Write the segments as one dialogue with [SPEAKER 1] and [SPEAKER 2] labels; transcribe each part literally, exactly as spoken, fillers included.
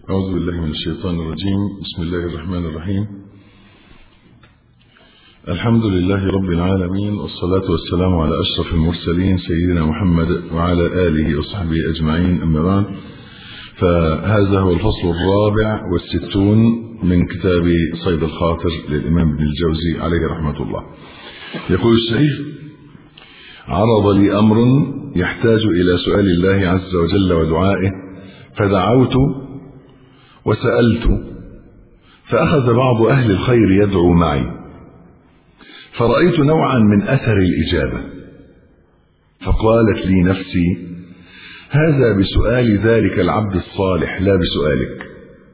[SPEAKER 1] أعوذ بالله من الشيطان الرجيم. بسم الله الرحمن الرحيم. الحمد لله رب العالمين، والصلاة والسلام على أشرف المرسلين سيدنا محمد وعلى آله وصحبه أجمعين، أما بعد، فهذا هو الفصل الرابع والستون من كتاب صيد الخاطر للإمام ابن الجوزي عليه رحمة الله. يقول الشيخ: عرض لي أمر يحتاج إلى سؤال الله عز وجل ودعائه، فدعوت وسألت، فأخذ بعض أهل الخير يدعو معي، فرأيت نوعا من أثر الإجابة، فقالت لي نفسي: هذا بسؤال ذلك العبد الصالح لا بسؤالك.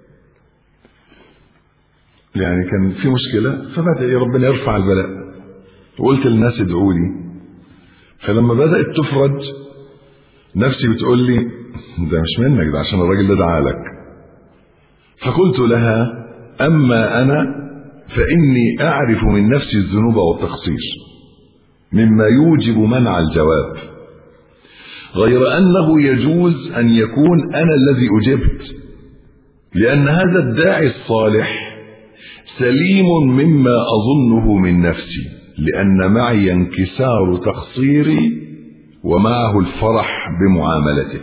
[SPEAKER 1] يعني كان في مشكلة، فبدأ ربنا يرفع البلاء، وقلت للناس ادعوا لي، فلما بدأت تفرج نفسي بتقول لي: ده مش منك، ده عشان الراجل ده دعالك. فقلت لها: أما أنا فإني أعرف من نفسي الذنوب والتقصير مما يوجب منع الجواب، غير أنه يجوز أن يكون أنا الذي أجبت، لأن هذا الداعي الصالح سليم مما أظنه من نفسي، لأن معي انكسار تقصيري ومعه الفرح بمعاملته.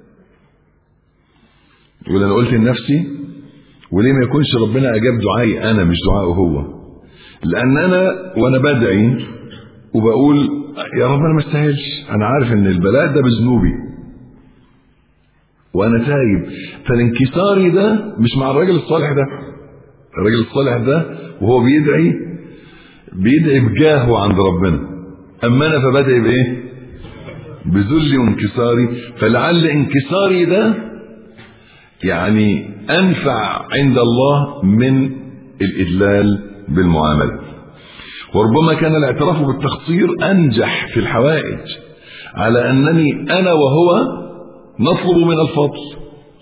[SPEAKER 1] يقول أنا قلت لنفسي، وليه ما يكونش ربنا أجاب دعائي أنا مش دعائه هو؟ لأن أنا وأنا بدعي وبقول يا رب أنا ما استاهلش، أنا عارف إن البلاء ده بذنوبي وأنا تايب، فالانكساري ده مش مع الراجل الصالح ده. الراجل الصالح ده وهو بيدعي بيدعي بجاهه عند ربنا، أما أنا فبدعي بإيه؟ بذلي وانكساري، فلعل انكساري ده يعني أنفع عند الله من الإدلال بالمعاملة. وربما كان الاعتراف بالتقصير أنجح في الحوائج، على أنني أنا وهو نطلب من الفضل.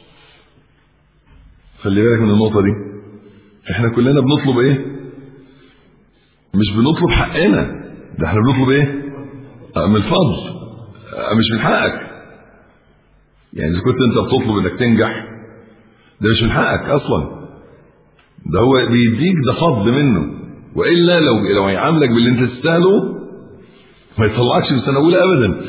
[SPEAKER 1] خلي بالك من النقطة دي، احنا كلنا بنطلب ايه؟ مش بنطلب حقنا، ده احنا بنطلب ايه؟ من الفضل، مش من حقك. يعني إذا كنت انت بتطلب انك تنجح، ده مش من حقك اصلا، ده هو بيديك، ده فضل منه، والا لو لو هيعاملك باللي انت تستاهله ما يطلعكش من سنه اولى ابدا.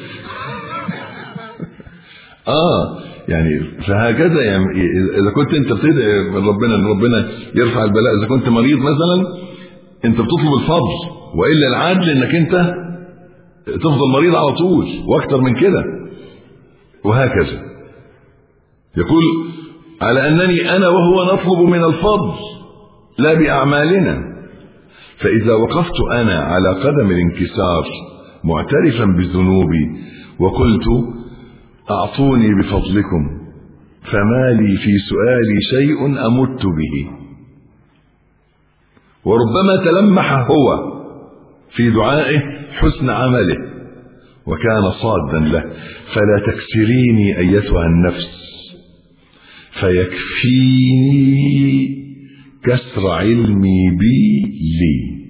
[SPEAKER 1] اه يعني فهكذا. يعني اذا كنت انت بتدعي من ربنا ان ربنا يرفع البلاء، اذا كنت مريض مثلا انت بتطلب الفضل، والا العدل انك انت تفضل مريض على طول واكتر من كده، وهكذا. يقول: على أنني أنا وهو نطلب من الفضل لا بأعمالنا، فإذا وقفت أنا على قدم الانكسار معترفا بذنوبي وقلت: أعطوني بفضلكم، فما لي في سؤالي شيء أمت به. وربما تلمح هو في دعائه حسن عمله وكان صادا له، فلا تكسريني أيتها النفس، فيكفيني كسر علمي بي لي.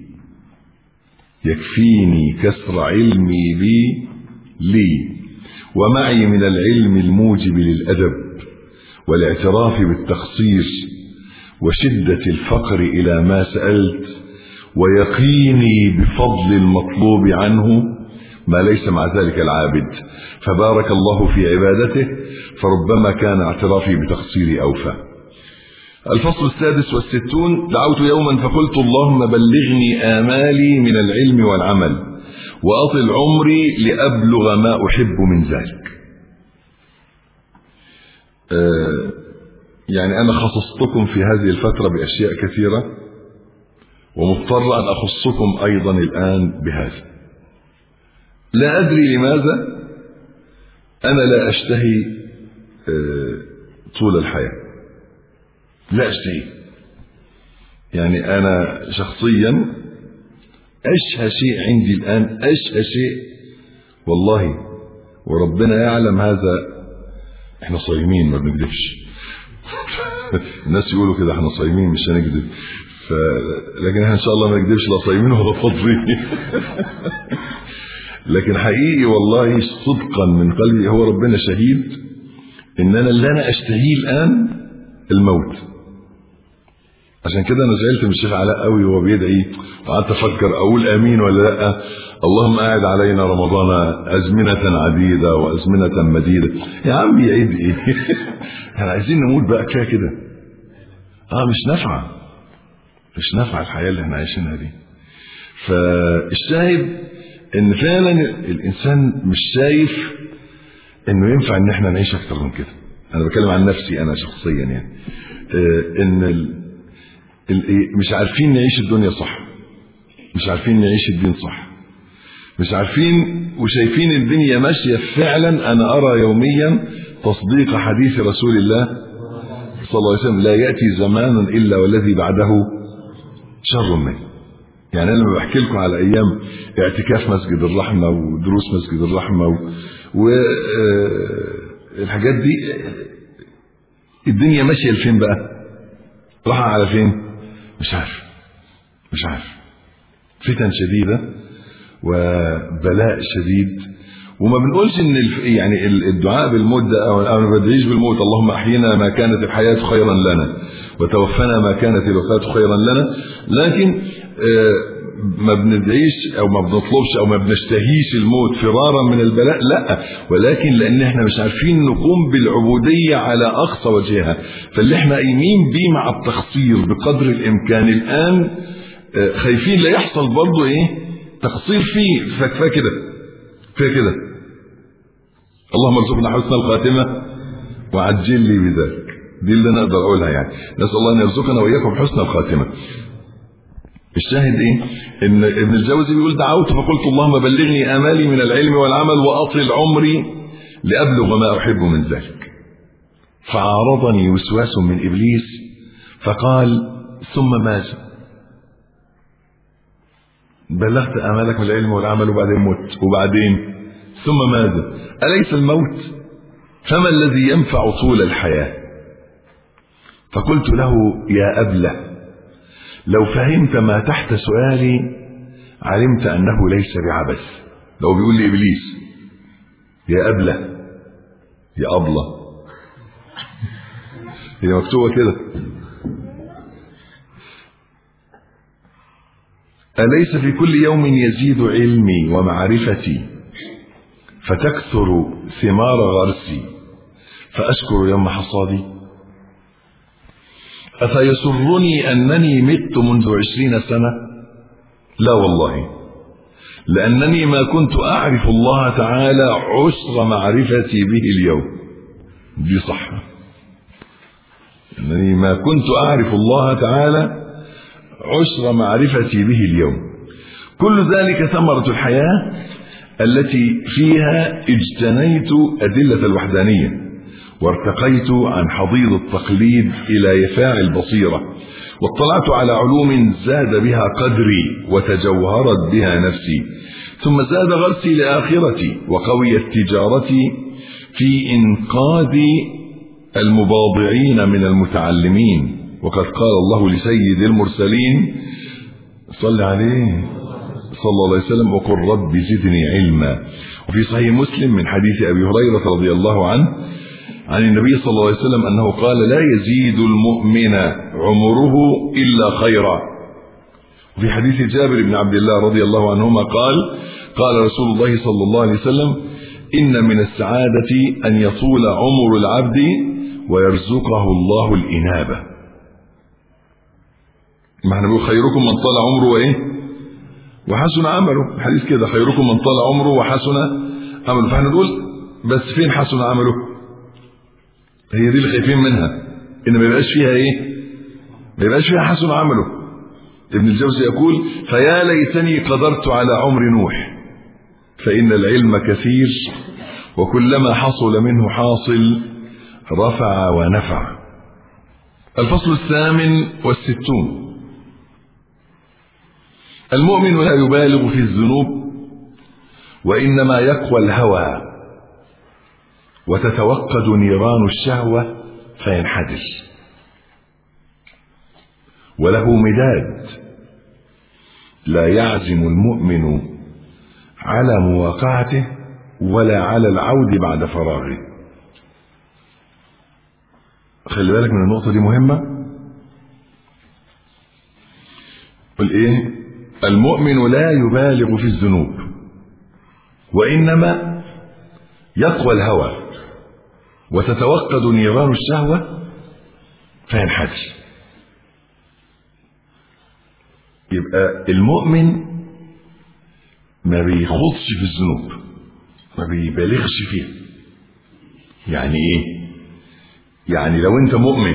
[SPEAKER 1] يكفيني كسر علمي بي لي، ومعي من العلم الموجب للأدب والاعتراف بالتقصير وشدة الفقر إلى ما سألت، ويقيني بفضل المطلوب عنه ما ليس مع ذلك العابد، فبارك الله في عبادته، فربما كان اعترافي بتقصيري أوفى. الفصل السادس والستون: دعوت يوما فقلت: اللهم بلغني آمالي من العلم والعمل، وأطل عمري لأبلغ ما أحب من ذلك. آه يعني أنا خصصتكم في هذه الفترة بأشياء كثيرة، ومضطر أن أخصكم أيضا الآن بهذا. لا أدري لماذا أنا لا أشتهي طول الحياة، لا أشتهي. يعني أنا شخصيا أشهى شيء عندي الآن، أشهى شيء والله، وربنا يعلم هذا، احنا صايمين ما بنكذبش. الناس يقولوا كده احنا صايمين مش هنكذب، لكن احنا ان شاء الله ما نكذبش، لا صايمين ولا فاضيين. لكن حقيقي والله صدقا من قلبي، هو ربنا شهيد ان انا اللي انا اشتهيه الان الموت. عشان كده انا زعلت من الشيخ علاء قوي وهو بيدعي، وقعدت افكر اقول امين ولا لا. اللهم اعد علينا رمضان ازمنه عديده وازمنه مديده. يا عم يعيد ايه؟ احنا عايزين نموت بقى، كفايه كده. اه مش نافعه، مش نافعه الحياه اللي احنا عايشينها دي. فالشاهد ان فعلا الانسان مش شايف انه ينفع ان احنا نعيش اكتر من كده. انا بتكلم عن نفسي انا شخصيا يعني، اه ان ال مش عارفين نعيش الدنيا صح، مش عارفين نعيش الدين صح، مش عارفين وشايفين الدنيا ماشية فعلا. أنا أرى يوميا تصديق حديث رسول الله صلى الله عليه وسلم: لا يأتي زمان إلا والذي بعده شر منه. يعني أنا لما بحكي لكم على أيام اعتكاف مسجد الرحمة ودروس مسجد الرحمة والحاجات دي، الدنيا ماشية لفين بقى؟ راح على فين؟ مش عارف مش عارف فتن شديدة وبلاء شديد. وما بنقولش ان يعني الدعاء بالموت ده، او انا ما بدعيش بالموت اللهم احينا ما كانت الحياة خيرا لنا وتوفنا ما كانت الوفاة خيرا لنا، لكن ما بندعيش او ما بنطلبش او ما بنشتهيش الموت فرارا من البلاء، لا، ولكن لان احنا مش عارفين نقوم بالعبودية على اقصى وجهها. فاللي احنا قايمين بيه مع التقصير بقدر الامكان الان خايفين لا يحصل برضه ايه تقصير فيه. فكفايه كده، كفايه كده. اللهم ارزقنا حسن الخاتمه وعجل لي بذلك. دي اللي انا اقدر اقولها يعني. نسال الله ان يرزقنا واياكم حسن الخاتمه. الشاهد ايه؟ ان ابن الجوزي بيقول: دعوت فقلت اللهم بلغني امالي من العلم والعمل واطل عمري لابلغ ما احب من ذلك. فعارضني وسواس من ابليس فقال: ثم ماذا؟ بلغت امالك من العلم والعمل وبعدين مت، وبعدين ثم ماذا؟ اليس الموت؟ فما الذي ينفع طول الحياه؟ فقلت له: يا ابله، لو فهمت ما تحت سؤالي علمت أنه ليس بعبث. لو بيقول لي إبليس يا أبلة، يا أبلة، هي مكتوبة كده: أليس في كل يوم يزيد علمي ومعرفتي فتكثر ثمار غرسي فأشكر يوم حصادي؟ أفيسرني أنني مت منذ عشرين سنة؟ لا والله، لأنني ما كنت أعرف الله تعالى عشر معرفتي به اليوم. دي صح، أنني ما كنت أعرف الله تعالى عشر معرفتي به اليوم. كل ذلك ثمرة الحياة التي فيها اجتنيت أدلة الوحدانية وارتقيت عن حضيض التقليد إلى يفاع البصيرة، واطلعت على علوم زاد بها قدري وتجوهرت بها نفسي، ثم زاد غرسي لآخرتي وقويت تجارتي في إنقاذ المباضعين من المتعلمين. وقد قال الله لسيد المرسلين صلى عليه صلى الله عليه وسلم: وقل رب زدني علما. وفي صحيح مسلم من حديث أبي هريرة رضي الله عنه عن النبي صلى الله عليه وسلم أنه قال: لا يزيد المؤمن عمره إلا خيرا. وفي حديث جابر بن عبد الله رضي الله عنهما قال: قال رسول الله صلى الله عليه وسلم: إن من السعادة أن يطول عمر العبد ويرزقه الله الإنابة. ما احنا بنقول خيركم من طال عمره وإيه وحسن عمله، الحديث كده: خيركم من طال عمره وحسن عمله. فاحنا نقول بس فين حسن عمله؟ هي دي اللي خايفين منها، ان ما يبقاش فيها ايه، ما يبقاش فيها حسن عمله. ابن الجوزي يقول: فيا ليتني قدرت على عمر نوح فإن العلم كثير وكلما حصل منه حاصل رفع ونفع. الفصل الثامن والستون: المؤمن لا يبالغ في الذنوب وإنما يقوى الهوى وتتوقد نيران الشهوة فينحدر، وله مداد لا يعزم المؤمن على مواقعته ولا على العود بعد فراغه. خلي بالك من النقطة دي مهمة. قل ايه؟ المؤمن لا يبالغ في الذنوب وإنما يقوى الهوى وتتوقد نيران الشهوة فينحدر. يبقى المؤمن ما بيخوضش في الذنوب، ما بيبالغش فيها. يعني ايه؟ يعني لو انت مؤمن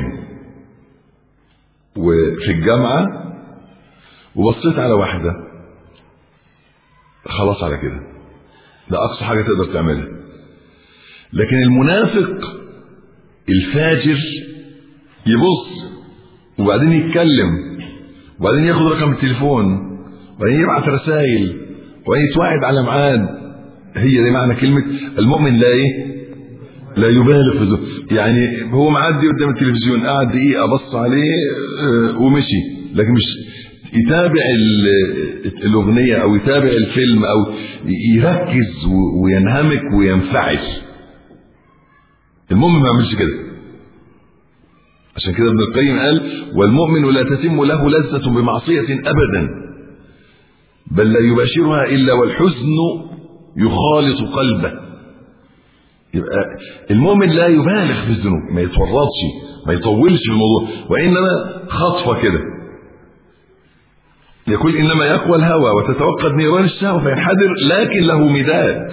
[SPEAKER 1] وفي الجامعة وبصيت على واحدة خلاص على كده، ده اقصى حاجة تقدر تعملها. لكن المنافق الفاجر يبص وبعدين يتكلم وبعدين ياخد رقم التليفون وبعدين يبعت رسائل وبعدين يتوعد على ميعاد. هي دي معنى كلمة المؤمن لا ايه؟ لا يبالغ في ذنوب. يعني هو معدي قدام التلفزيون قاعد دقيقة بص عليه ومشي، لكن مش يتابع الأغنية أو يتابع الفيلم أو يركز وينهمك وينفعل. المؤمن ما يعملش كده. عشان كده ابن القيم قال: والمؤمن لا تتم له لذة بمعصية أبدا، بل لا يباشرها إلا والحزن يخالط قلبه. يبقى المؤمن لا يبالغ في الذنوب، ما يتورطش، ما يطولش في الموضوع، وإنما خطفة كده. يقول: إنما يقوى الهوى وتتوقد نيران الشهوة فينحدر، لكن له مداد.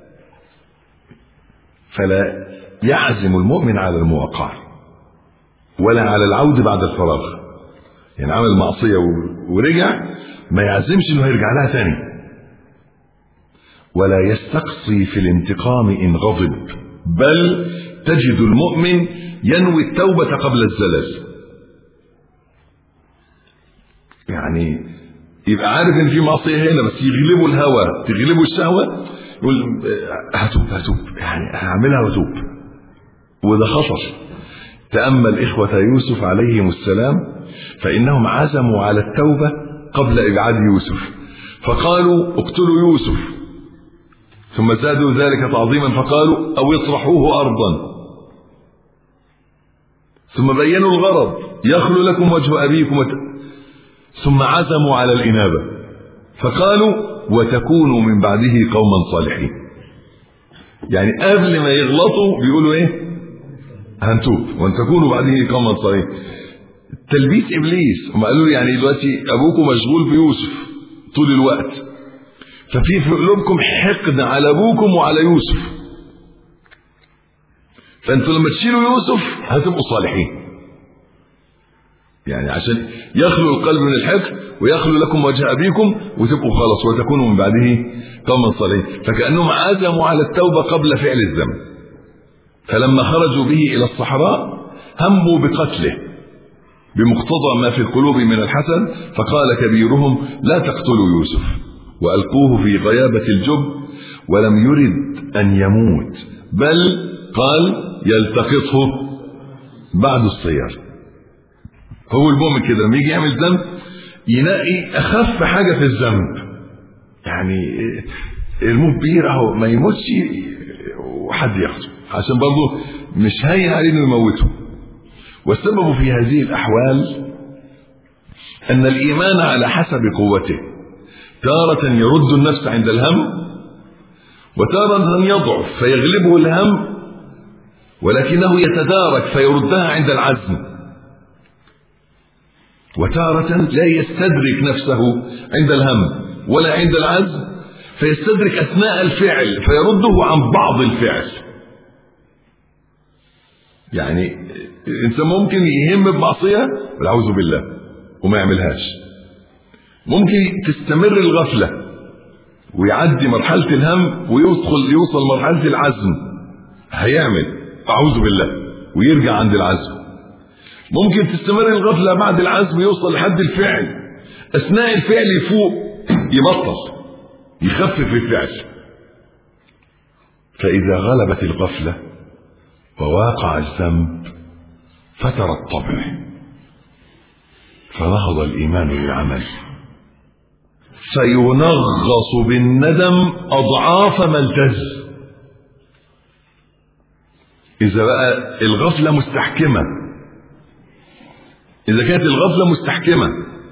[SPEAKER 1] فلا يعزم المؤمن على الموقع ولا على العود بعد الفراغ. يعني عمل معصية ورجع ما يعزمش انه هيرجع لها ثاني، ولا يستقصي في الانتقام إن غضب، بل تجد المؤمن ينوي التوبة قبل الزلل. يعني يبقى عارف ان في معصية هنا بس يغلبه الهوى، تغلبه الشهوة، يقول هتوب هتوب يعني هعملها وتوب، وده خطر. تأمل إخوة يوسف عليهم السلام، فإنهم عزموا على التوبة قبل إبعاد يوسف، فقالوا: اقتلوا يوسف، ثم زادوا ذلك تعظيما فقالوا: أو اطرحوه أرضا، ثم بينوا الغرض: يخلو لكم وجه أبيكم وت... ثم عزموا على الإنابة فقالوا: وتكونوا من بعده قوما صالحين. يعني قبل ما يغلطوا بيقولوا ايه؟ هنتوب وان تكونوا بعده قوما صالحين. تلبيس ابليس. هم قالوا يعني دلوقتي ابوكم مشغول بيوسف طول الوقت، ففي في قلوبكم حقد على ابوكم وعلى يوسف، فانتوا لما تشيلوا يوسف هتبقوا صالحين. يعني عشان يخلو القلب من الحقد ويخلو لكم وجه أبيكم وتبقوا خلاص وتكونوا من بعده قوما صالحين. فكأنهم عزموا على التوبة قبل فعل الذنب. فلما خرجوا به إلى الصحراء هموا بقتله بمقتضى ما في القلوب من الحسد، فقال كبيرهم: لا تقتلوا يوسف وألقوه في غيابة الجب، ولم يرد أن يموت، بل قال: يلتقطه بعد الصيار. هو المؤمن كده لما يجي يعمل ذنب يلاقي اخف حاجه في الذنب، يعني الموت كبير اهو ما يموتش وحد ياخده، عشان برضه مش هين عليه انه يموته. والسبب في هذه الاحوال ان الايمان على حسب قوته تارة يرد النفس عند الهم، وتارة يضعف فيغلبه الهم، ولكنه يتدارك فيردها عند العزم، وتارة لا يستدرك نفسه عند الهم ولا عند العزم، فيستدرك أثناء الفعل فيرده عن بعض الفعل. يعني الإنسان ممكن يهم بمعصية والعوذ بالله وما يعملهاش، ممكن تستمر الغفلة ويعدي مرحلة الهم ويدخل يوصل مرحلة العزم، هيعمل أعوذ بالله ويرجع عند العزم. ممكن تستمر الغفلة بعد العزم يوصل لحد الفعل، أثناء الفعل يفوق يبطل يخفف الفعل. فإذا غلبت الغفلة وواقع الذنب فتر الطبع، فنهض الإيمان للعمل، سينغص بالندم أضعاف ما التز. إذا بقى الغفلة مستحكمة إذا كانت الغفلة مستحكمة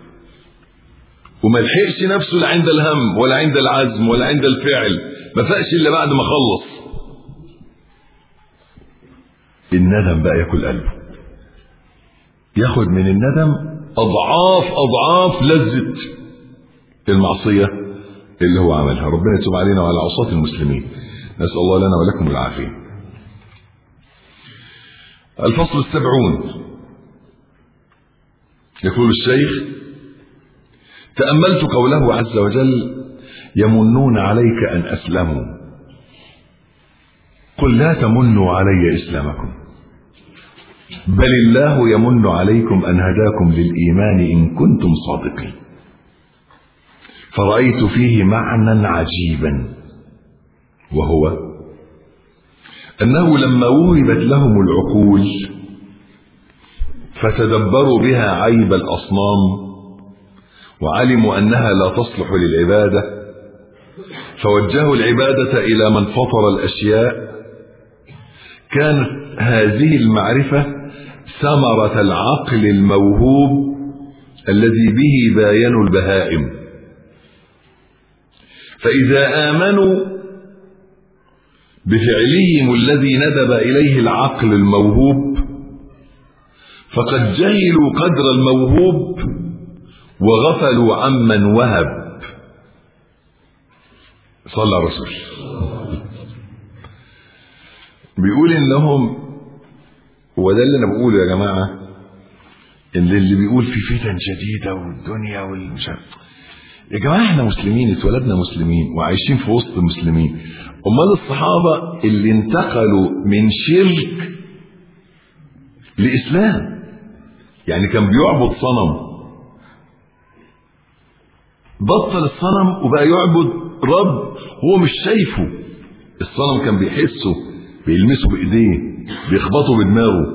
[SPEAKER 1] وما لحقش نفسه لا عند الهم ولا عند العزم ولا عند الفعل، ما فاقش إلا بعد ما خلص، الندم بقى ياكل قلبه، ياخد من الندم أضعاف أضعاف لذة المعصية اللي هو عملها. ربنا يتوب علينا وعلى عصاة المسلمين، نسأل الله لنا ولكم العافية. الفصل السبعون. يقول الشيخ: تأملت قوله عز وجل: يمنون عليك أن أسلموا، قل لا تمنوا علي إسلامكم بل الله يمن عليكم أن هداكم للإيمان إن كنتم صادقين. فرأيت فيه معنى عجيبا، وهو أنه لما وهبت لهم العقول فتدبروا بها عيب الأصنام وعلموا أنها لا تصلح للعبادة، فوجهوا العبادة إلى من فطر الأشياء، كانت هذه المعرفة ثمرة العقل الموهوب الذي به باين البهائم. فإذا آمنوا بفعلهم الذي ندب إليه العقل الموهوب فقد جهلوا قدر الموهوب وغفلوا عمن وهب. صلى الرسول. بيقول إنهم، وده اللي أنا بقوله يا جماعة، إن اللي بيقول في فتن شديدة والدنيا والمشاكل، يا جماعة احنا مسلمين، اتولدنا مسلمين وعايشين في وسط المسلمين. امال الصحابة اللي انتقلوا من شرك لإسلام، يعني كان بيعبد صنم بطل الصنم وبقى يعبد رب هو مش شايفه. الصنم كان بيحسه، بيلمسه بايديه، بيخبطه بدماغه.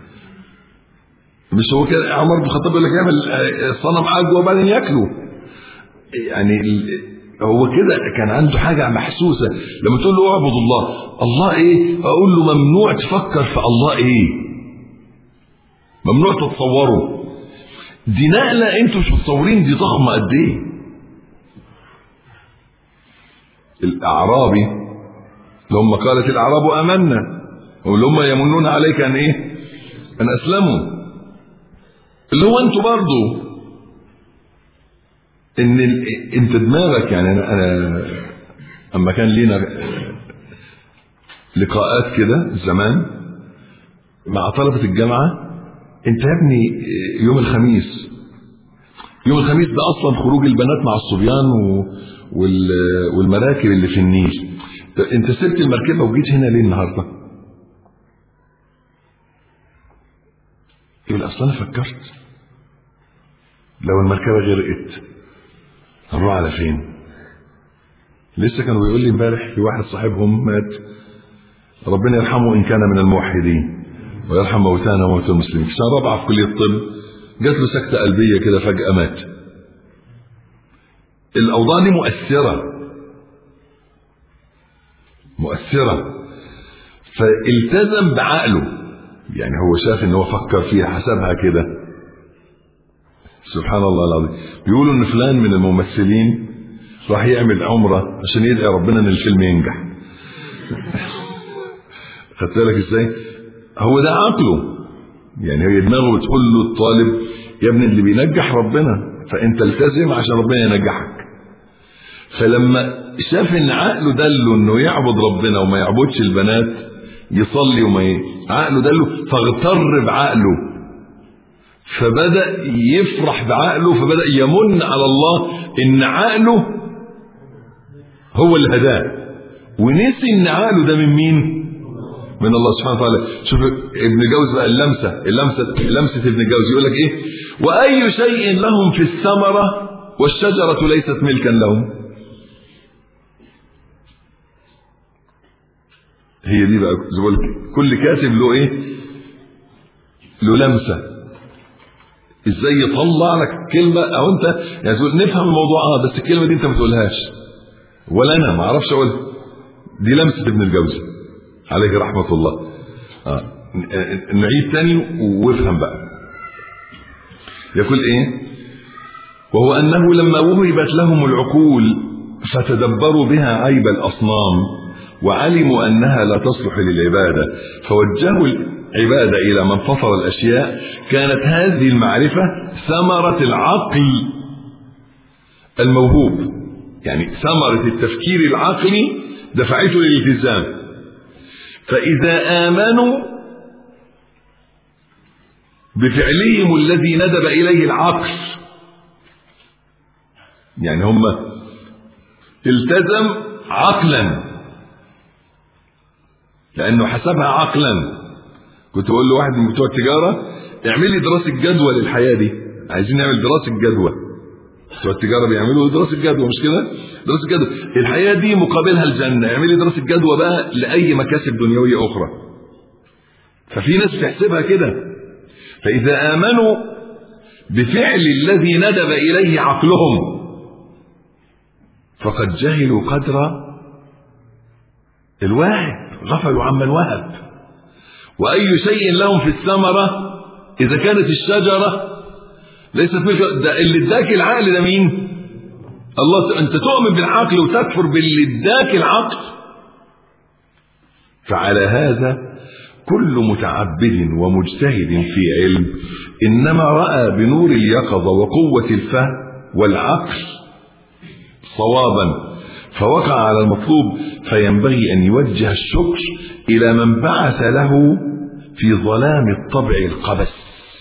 [SPEAKER 1] مش هو كده عمر بن الخطاب يقول لك يعمل الصنم عجوه وبعدين ياكله؟ يعني هو كده كان عنده حاجه محسوسه. لما تقول له اعبد الله، الله ايه؟ اقول له ممنوع تفكر في الله ايه، ممنوع تتصوره. دي نقله انتوا مش متصورين دي ضخمه قد ايه. الاعرابي لما قالت الاعراب امنا، واللي هم يمنون عليك ان ايه؟ ان اسلموا، اللي هو انتوا برضو ان انت دماغك. يعني انا انا اما كان لينا لقاءات كده زمان مع طلبة الجامعة، انت يا ابني يوم الخميس يوم الخميس ده اصلا خروج البنات مع الصبيان والمراكب اللي في النيل. انت سبت المركبة وجيت هنا ليه النهاردة؟ يقول اصلا انا فكرت لو المركبة غرقت هنروح على فين؟ لسه كانوا بيقول لي امبارح في واحد صاحبهم مات، ربنا يرحمه ان كان من الموحدين ويرحم موتانا وموتى المسلمين، في سنه رابعه في كليه الطب، جات له سكته قلبيه كده فجاه مات. الاوضاع دي مؤثره مؤثره فالتزم بعقله. يعني هو شاف ان هو فكر فيها، حسبها كده. سبحان الله العظيم. بيقولوا ان فلان من الممثلين راح يعمل عمره عشان يدعي ربنا ان الفيلم ينجح. خدت بالك ازاي؟ هو ده عقله. يعني هي دماغه بتقول له الطالب يا ابني اللي بينجح ربنا، فانت التزم عشان ربنا ينجحك. فلما شاف ان عقله دله انه يعبد ربنا وما يعبدش البنات، يصلي وما ي... عقله دله، فاغتر بعقله، فبدأ يفرح بعقله، فبدأ يمن على الله ان عقله هو اللي هداه، ونسي ان عقله ده من مين؟ من الله سبحانه وتعالى. شوف ابن جوز بقى اللمسة اللمسة لمسة ابن جوز يقول لك ايه؟ وأي شيء لهم في الثمرة والشجرة ليست ملكا لهم. هي دي بقى زي كل كاتب له ايه؟ له لمسة، ازاي يطلع لك كلمة. او انت يعني تقول نفهم الموضوع اه بس الكلمة دي انت ما تقولهاش ولا انا ما اعرفش اقولها. دي لمسة ابن الجوزي عليه رحمة الله. آه. نعيد تاني وافهم بقى. يقول ايه؟ وهو انه لما وهبت لهم العقول فتدبروا بها عيب الاصنام وعلموا انها لا تصلح للعباده فوجهوا العباده الى من فطر الاشياء، كانت هذه المعرفه ثمره العقل الموهوب، يعني ثمره التفكير العقلي دفعته للالتزام. فاذا امنوا بفعلهم الذي ندب اليه العقل، يعني هم التزم عقلا لانه حسبها عقلا. كنت بقول له واحد من بتوع التجاره اعمل لي دراسه جدوى للحياه دي، عايزين نعمل دراسه جدوى. بتوع التجاره بيعملوا دراسه جدوى، مش كده؟ دراسه جدوى الحياه دي مقابلها الجنه، اعمل لي دراسه جدوى بقى لاي مكاسب دنيويه اخرى. ففي ناس بتحسبها كده. فاذا امنوا بفعل الذي ندب اليه عقلهم فقد جهلوا قدر الواهب، غفلوا عما الوهب. واي شيء لهم في الثمره اذا كانت الشجره ليست ملك، ده اللي اداك العقل ده مين؟ الله. انت تؤمن بالعقل وتكفر باللي اداك العقل. فعلى هذا كل متعبد ومجتهد في علم انما راى بنور اليقظه وقوه الفهم والعقل صوابا فوقع على المطلوب، فينبغي ان يوجه الشكر الى من بعث له في ظلام الطبع القبس.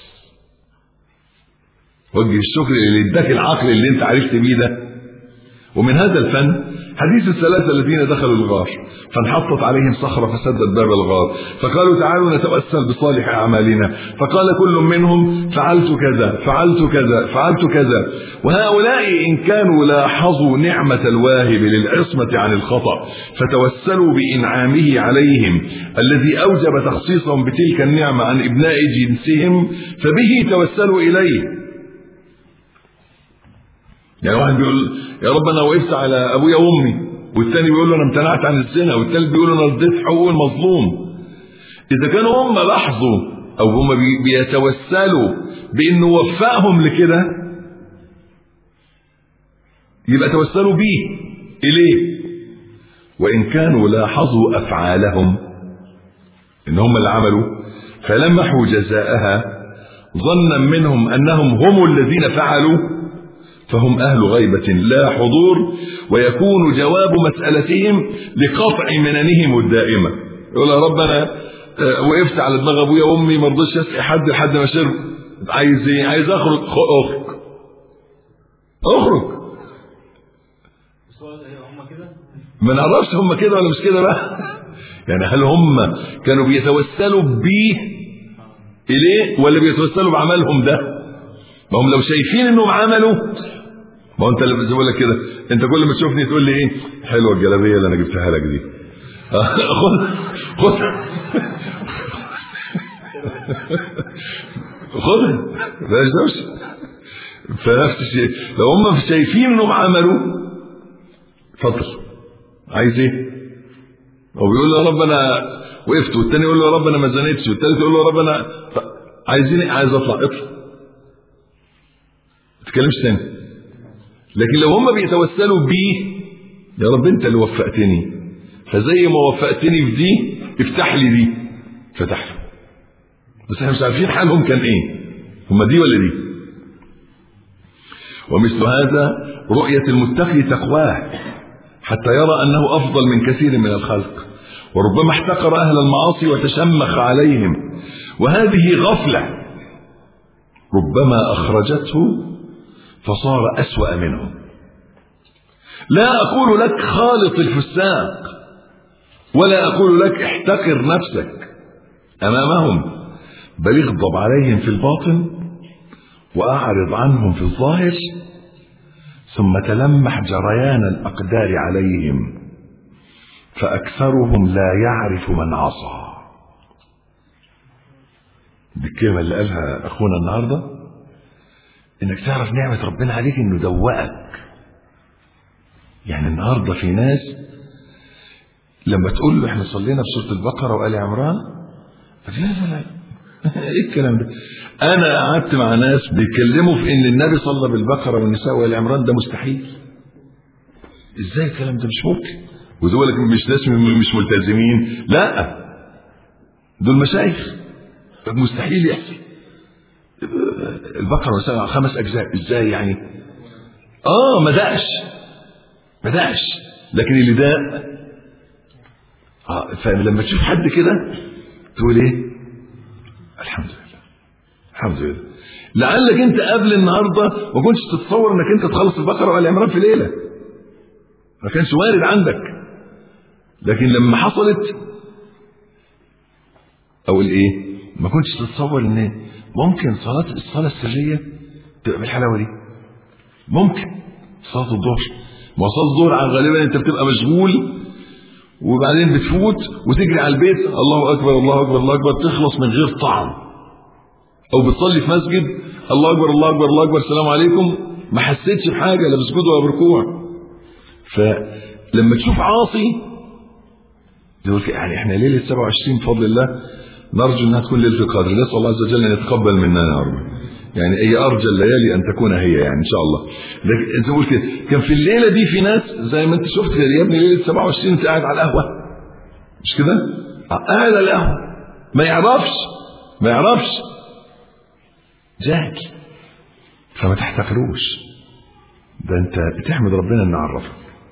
[SPEAKER 1] وجه الشكر اللي اداك العقل اللي انت عرفت بيه ده. ومن هذا الفن حديث الثلاثه الذين دخلوا الغار فانحطت عليهم صخره فسدت باب الغار، فقالوا تعالوا نتوسل بصالح اعمالنا، فقال كل منهم فعلت كذا فعلت كذا فعلت كذا. وهؤلاء ان كانوا لاحظوا نعمه الواهب للعصمه عن الخطا فتوسلوا بانعامه عليهم الذي اوجب تخصيصهم بتلك النعمه عن ابناء جنسهم فبه توسلوا اليه. يعني واحد بيقول يا رب انا وقفت على ابويا وامي، والثاني بيقول له انا امتنعت عن الزنا، والثالث بيقول له انا رديت حقوق المظلوم. اذا كانوا هم لاحظوا او هم بيتوسلوا بانه وفقهم لكده يبقى توسلوا بيه اليه. وان كانوا لاحظوا افعالهم ان هم اللي عملوا فلمحوا جزاءها ظنا منهم انهم هم الذين فعلوا فهم أهل غيبة لا حضور، ويكون جواب مسألتهم لقطع مننهم الدائمة. يقول يا رب أنا وقفت على دماغ أبويا وأمي ما رضيتش أسقي حد لحد ما شرب، عايز إيه؟ عايز أخرج. أخرج أخرج ما نعرفش هم كده ولا مش كده بقى. يعني هل هم كانوا بيتوسلوا بيه إليه ولا بيتوسلوا بعملهم ده؟ ما هم لو شايفين انهم عملوا، ما هو انت اللي بقول لك كده، انت كل ما تشوفني تقول لي ايه حلوه الجلابيه اللي انا جبتها لك دي، خد خد خدها بلاش دوشه. فنفس الشيء لو هم شايفين انهم عملوا اتفضل عايز ايه؟ هو بيقول له يا رب انا وقفت، والتاني يقول له يا رب انا ما زنيتش، والتالت يقول له يا رب انا عايزين ايه؟ عايز اطلع. اطلع ما تتكلمش تاني. لكن لو هم بيتوسلوا بيه يا رب انت اللي وفقتني، فزي ما وفقتني في دي افتح لي دي، فتح له. بس احنا مش عارفين حالهم كان ايه، هم دي ولا دي. ومثل هذا رؤية المتقي تقواه حتى يرى انه افضل من كثير من الخلق، وربما احتقر اهل المعاصي وتشمخ عليهم، وهذه غفلة ربما اخرجته فصار أسوأ منهم. لا أقول لك خالط الفساق ولا أقول لك احتقر نفسك أمامهم، بل اغضب عليهم في الباطن وأعرض عنهم في الظاهر، ثم تلمح جريان الأقدار عليهم، فأكثرهم لا يعرف من عصى. دي الكلمة اللي قالها أخونا النهاردة، انك تعرف نعمة ربنا عليك انه دوقك. يعني النهاردة في ناس لما تقول له احنا صلينا بسورة البقرة وآل عمران، لا لا لا ايه الكلام ده؟ انا قعدت مع ناس بيتكلموا في ان النبي صلى بالبقره والنساء والعمران، ده مستحيل. ازاي الكلام ده؟ مش ممكن. ودول مش ناس مش ملتزمين، لا دول مشايخ. مستحيل يحصل. البقره والنساء خمس اجزاء، ازاي يعني؟ اه ما دقش ما دقش لكن اللي داق اه. فلما تشوف حد كده تقول ايه؟ الحمد لله الحمد لله. لعلك انت قبل النهارده ما كنتش تتصور انك انت تخلص البقره والعمران في ليله، ما كانش وارد عندك. لكن لما حصلت او الايه، ما كنتش تتصور ان ممكن صلاه الصلاه السريه تبقى بالحلاوه دي. ممكن صلاه الظهر، ما صلاه الظهر غالبا انت بتبقى مشغول وبعدين بتفوت وتجري على البيت، الله اكبر الله اكبر الله اكبر، تخلص من غير طعم. او بتصلي في مسجد، الله اكبر الله اكبر الله اكبر السلام عليكم، ما حسيتش بحاجه لا بسجود ولا بركوع. فلما تشوف عاصي تقول يعني احنا ليله سبعة وعشرين بفضل الله نرجو انها تكون ليله القدر، نسال الله عز وجل ان يتقبل منا يا رب. يعني هي ارجى الليالي ان تكون هي يعني ان شاء الله. لكن انت تقول كده كان في الليله دي في ناس زي ما انت شفت يا ابني ليله سبعة وعشرين انت قاعد على القهوه، مش كده؟ قاعد على القهوه ما يعرفش ما يعرفش جاهل. فما تحتقروش، ده انت بتحمد ربنا ان عرفك.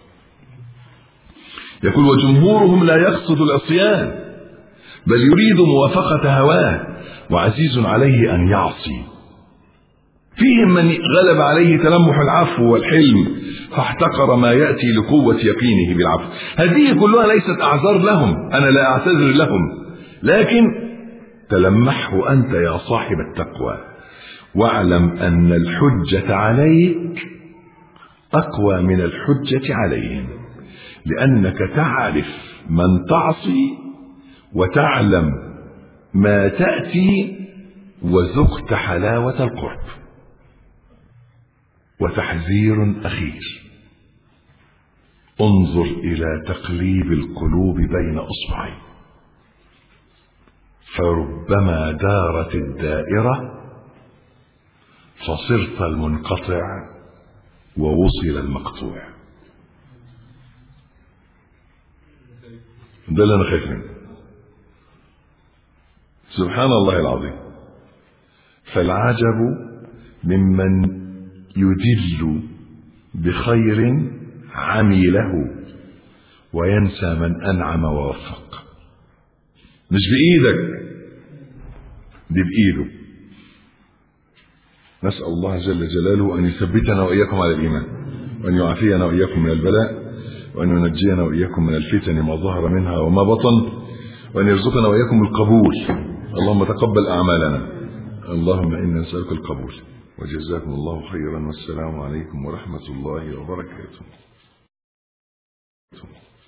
[SPEAKER 1] يقول وجمهورهم لا يقصد العصيان بل يريد موافقة هواه وعزيز عليه أن يعصي. فيهم من غلب عليه تلمح العفو والحلم فاحتقر ما يأتي لقوة يقينه بالعفو. هذه كلها ليست أعذار لهم، أنا لا أعتذر لهم، لكن تلمحه أنت يا صاحب التقوى واعلم أن الحجة عليك أقوى من الحجة عليهم، لأنك تعرف من تعصي وتعلم ما تأتي وذقت حلاوة القرب. وتحذير أخير، انظر إلى تقليب القلوب بين أصبعين، فربما دارت الدائرة فصرت المنقطع ووصل المقطوع. ده اللي أنا خايف منه، سبحان الله العظيم. فالعجب ممن يدل بخير عمله وينسى من أنعم ووفق. مش بإيدك، دي بإيده. نسأل الله جل جلاله أن يثبتنا وإياكم على الإيمان، وأن يعافينا وإياكم من البلاء، وأن ينجينا وإياكم من الفتن ما ظهر منها وما بطن، وأن يرزقنا وإياكم القبول. اللهم تقبل أعمالنا. اللهم إنا نسألك القبول. وجزاكم الله خيرا، والسلام عليكم ورحمة الله وبركاته.